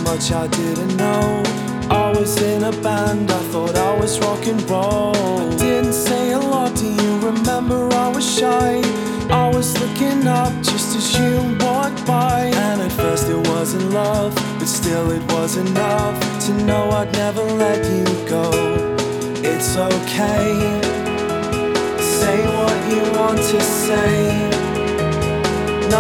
much I didn't know. I was in a band, I thought I was rock and roll. I didn't say a lot, do you remember? I was shy. I was looking up just as you walked by. And at first it wasn't love, but still it was enough to know I'd never let you go. It's okay, say what you want to say.